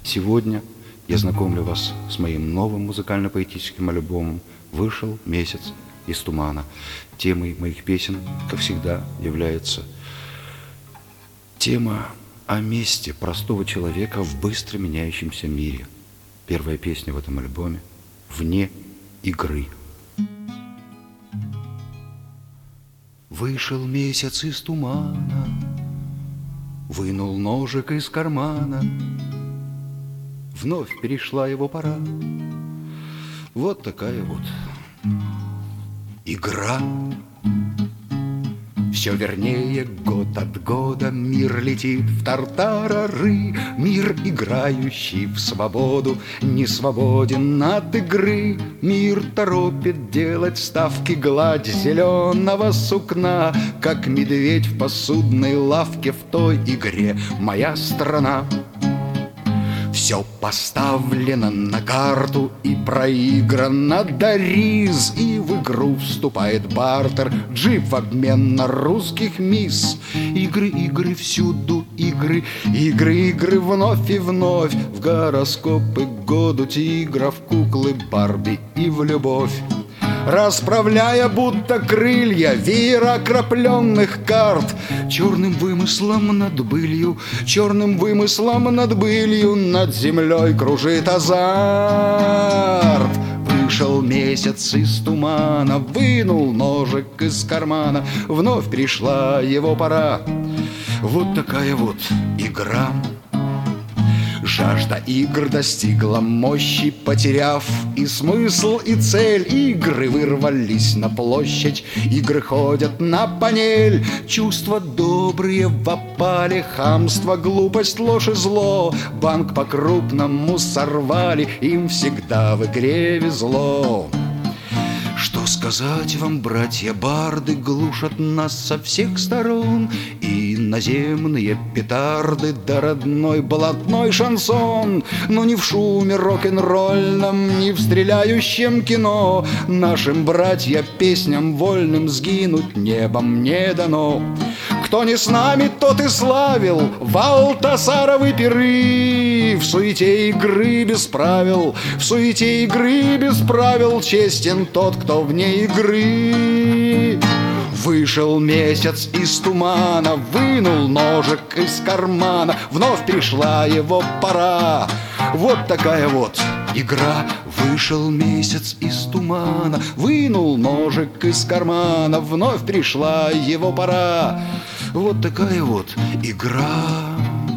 Сегодня я знакомлю вас с моим новым музыкально-поэтическим альбомом «Вышел месяц из тумана». Темой моих песен, как всегда, является тема о месте простого человека в быстро меняющемся мире. Первая песня в этом альбоме «Вне игры». Вышел месяц из тумана, вынул ножик из кармана, вновь перешла его пора. Вот такая вот игра. Все вернее год от года мир летит в тартарары. Мир, играющий в свободу, не свободен от игры. Мир торопит делать ставки, гладь зеленого сукна, как медведь в посудной лавке в той игре «Моя страна». Все поставлено на карту и проиграно до риз. И в игру вступает бартер, джип в обмен на русских мисс. Игры, игры, всюду игры, игры, игры вновь и вновь. В гороскопы году тигра, в куклы Барби и в любовь. Расправляя будто крылья веер окропленных карт, черным вымыслом над былью, черным вымыслом над былью, над землей кружит азарт. Вышел месяц из тумана, вынул ножик из кармана, вновь пришла его пора. Вот такая вот игра. Жажда игр достигла мощи, потеряв и смысл, и цель. Игры вырвались на площадь, игры ходят на панель. Чувства добрые в опале, хамство, глупость, ложь и зло. Банк по-крупному сорвали, им всегда в игре везло. Что сказать вам, братья-барды, глушат нас со всех сторон. И наземные петарды, да родной блатной шансон. Но не в шуме рок-н-ролльном, не в стреляющем кино нашим братья-песням вольным сгинуть небом не дано. Кто не с нами, тот и славил Валтасаровы пиры. В суете игры без правил, в суете игры без правил честен тот, кто вне игры. Вышел месяц из тумана, вынул ножик из кармана, вновь пришла его пора. Вот такая вот игра. Вышел месяц из тумана, вынул ножик из кармана, вновь пришла его пора. Вот такая вот игра.